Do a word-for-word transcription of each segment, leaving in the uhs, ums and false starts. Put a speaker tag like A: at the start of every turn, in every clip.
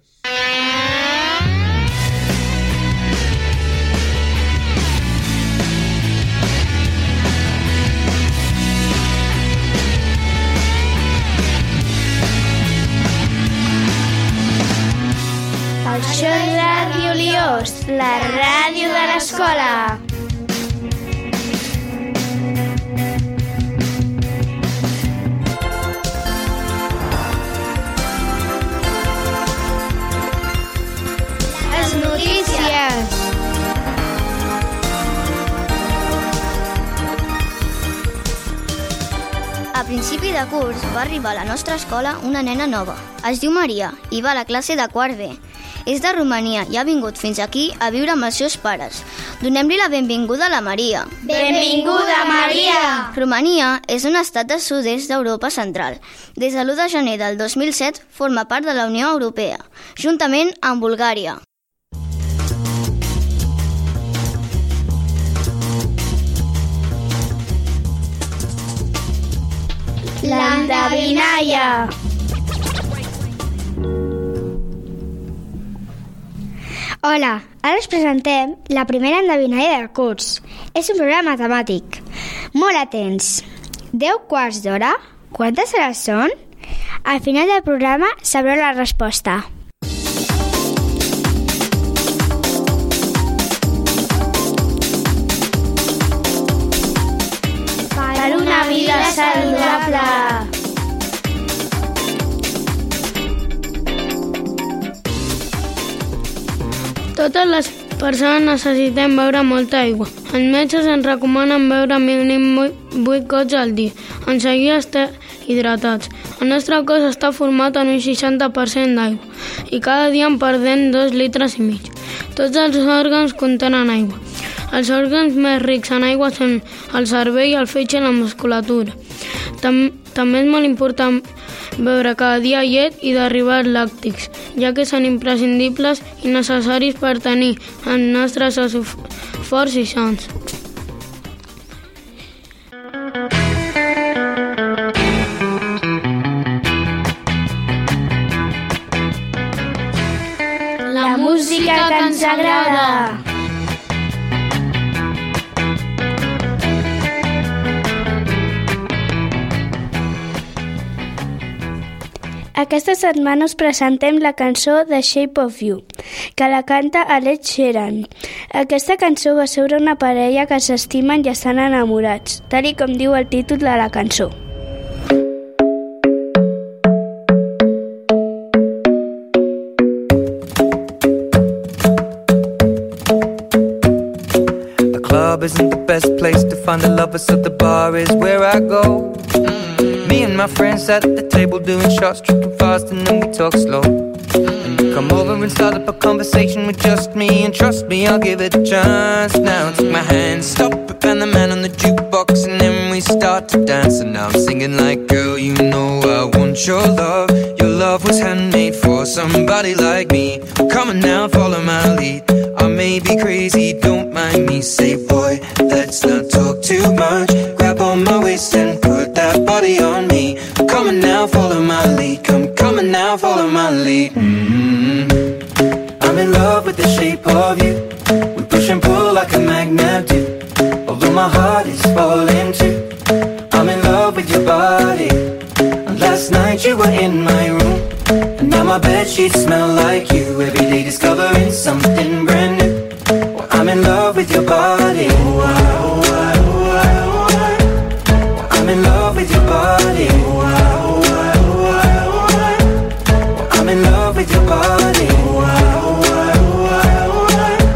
A: Això és Ràdio Liós, la ràdio de l'escola. Les notícies. A principi de curs va arribar a la nostra escola una nena nova. Es diu Maria i va a la classe de quart B. És de Romania i ha vingut fins aquí a viure amb els seus pares. Donem-li la benvinguda a la Maria.
B: Benvinguda, Maria!
A: Romania és un estat del sud-est d'Europa central. Des de l'u de gener del dos mil set forma part de la Unió Europea, juntament amb Bulgària.
B: L'endevinalla.
C: Hola, ara us presentem la primera endevinalla del curs. És un programa matemàtic. Molt atents. Deu quarts d'hora? Quantes hores són? Al final del programa sabreu la resposta.
B: Per una vida saludable.
D: Totes les persones necessitem beure molta aigua. Els metges ens recomanen beure mínim vuit cops al dia, en seguir estar hidratats. El nostre cos està format en un seixanta per cent d'aigua i cada dia en perdem dos litres i mig. Tots els òrgans contenen aigua. Els òrgans més rics en aigua són el cervell, el fetge i la musculatura. Tam també és molt important beure cada dia llet i derivats làctics, ja que són imprescindibles i necessaris per tenir els nostres ossos forts i sants.
B: La música que ens agrada.
C: Aquesta setmana us presentem la cançó The Shape of You, que la canta Ed Sheeran. Aquesta cançó va sobre una parella que s'estimen i estan enamorats, tal i com diu el títol de la cançó.
E: The club isn't the best place to find the lovers, so the bar is where I go. Me and my friends at the table doing shots, tripping fast, and then we talk slow. And you come over and start up a conversation with just me, and trust me, I'll give it a chance. Now take my hand, stop it, and the man on the jukebox, and then we start to dance. And now I'm singing like, girl, you know I want your love. Your love was handmade for somebody like me. Come on now, follow my lead. I may be crazy, don't mind me. Say, boy, let's not talk too much. Grab on my waist and put that body on me. Come on now, follow my lead. Come, come on now, follow my lead. Mm-hmm. I'm in love with the shape of you. We push and pull like a magnet do. Although my heart is falling too. I'm in love with your body. And last night you were in my room, and now my bedsheets smell like you. Every day discovering something brand new. Well, I'm in love with your body. Oh, I, oh, I, oh, I, oh, I. I'm in love with your body. Oh, I, oh, I, oh, I, oh, I. I'm in love with your body. Oh, I, oh, I, oh, I, oh,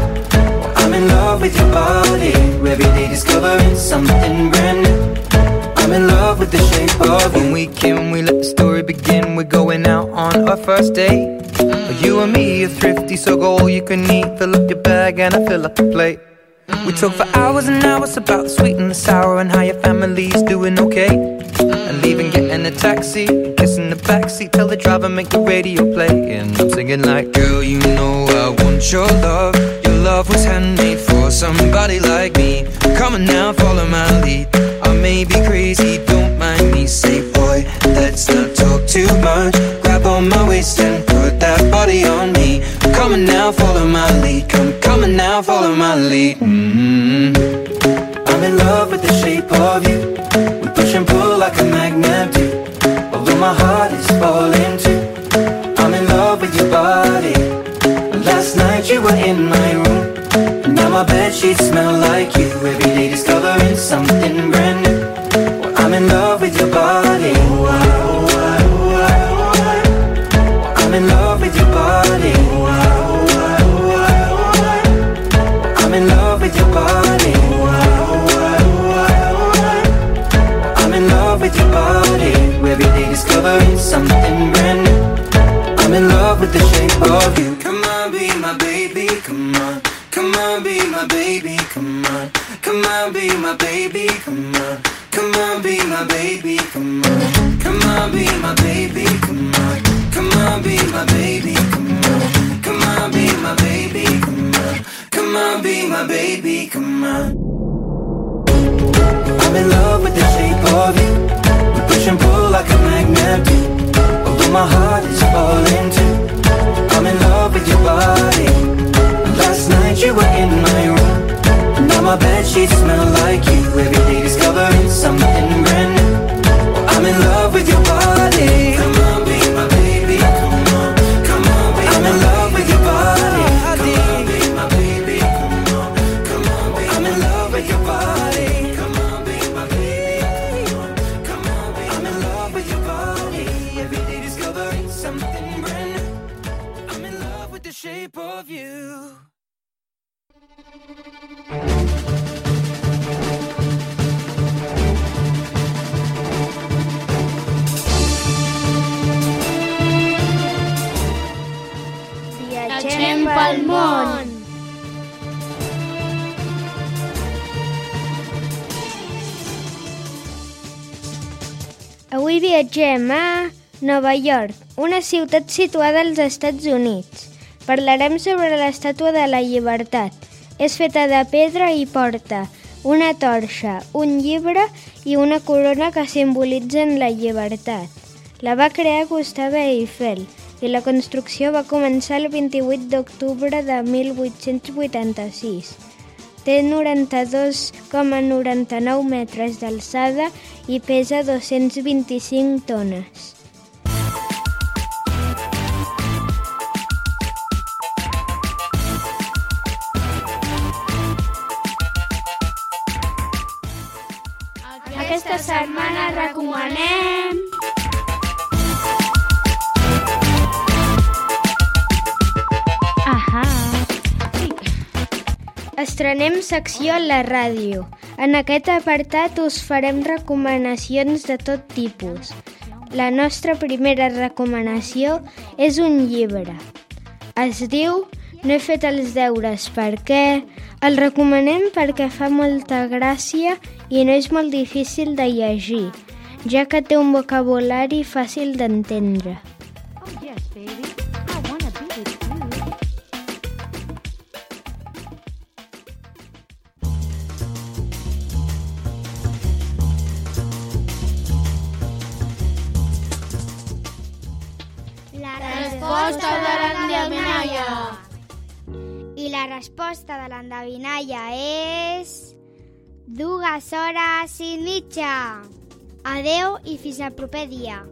E: I. I'm in love with your body. Every day discovering something brand new. I'm in love with the shape of you. When we came, we let the story begin. We're going out on our first date. Mm. You and me are thrifty, so go all you can eat. Fill up your bag and I fill up the plate. Mm. We talk for hours and hours about the sweet and the sour and how your family's doing okay. Mm. And leaving, getting a taxi, kissing the backseat, tell the driver make the radio play. And I'm singing like, girl, you know I want your love. Your love was handmade for somebody like me. Come on now, follow my lead. I may be crazy, don't mind me. Say, boy, let's not talk too much. Grab on my waist and put that body on Come on now, follow my lead. Come, come on now, follow my lead. Mm-hmm. I'm in love with the shape of you. We push and pull like a magnet do. Although my heart is falling too. I'm in love with your body. Last night you were in my room, and now my bedsheets smell like you. Every day discovering something brand new. Well, I'm in love with your body. I'm in love with your body. I'm in love with your body. I'm in love with your body. Every day discovering something brand new. I'm in love with the shape of you. Come on, be my baby, come on. Come on, be my baby, come on. Come on, be my baby, come on. Come on, be my baby, come on. Come on, be my baby, come on. Come on, be my baby, come on. Come on, be my baby, come on. Come on, be my baby, come on. I'm in love with the shape of you. We push and pull like a magnet do. Although my heart is falling too. I'm in love with your body. Last night you were in my room, now my bedsheets smell like you. Every day discovering something brand new. I'm in love with your body. Come on, be my baby. Come on, come on, be I'm in love with your body. Come on, be my baby. Come on, come on, be I'm in love with your body. Come on, be my baby. Come on, come on, be I'm in love with your body. Every day discovering something brand new. I'm in love with the shape of you.
B: Viatgem pel món.
C: Avui viatgem a Nova York, una ciutat situada als Estats Units. Parlarem sobre l'Estàtua de la Llibertat. És feta de pedra i porta una torxa, un llibre i una corona que simbolitzen la llibertat. La va crear Gustave Eiffel i la construcció va començar el vint-i-vuit d'octubre de mil vuit-cents vuitanta-sis. Té noranta-dos coma noranta-nou metres d'alçada i pesa dos-cents vint-i-cinc tones.
B: Aquesta setmana recomanem...
C: Ahà! Estrenem secció a la ràdio. En aquest apartat us farem recomanacions de tot tipus. La nostra primera recomanació és un llibre. Es diu No he fet els deures perquè... El recomanem perquè fa molta gràcia i no és molt difícil de llegir, ja que té un vocabulari fàcil d'entendre.
B: La resposta de l'endevinalla.
C: I la resposta de l'endevinalla és... dues hores i mitja. Adeu i fins al proper dia.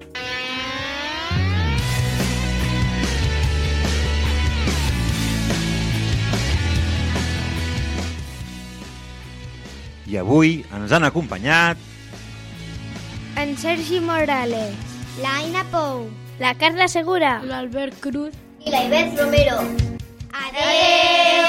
F: I avui ens han acompanyat...
C: En Sergi Morales, l'Aina Pou,
B: La Carla Segura,
D: l'Albert Cruz
A: I la Ivette Romero.
C: adeu!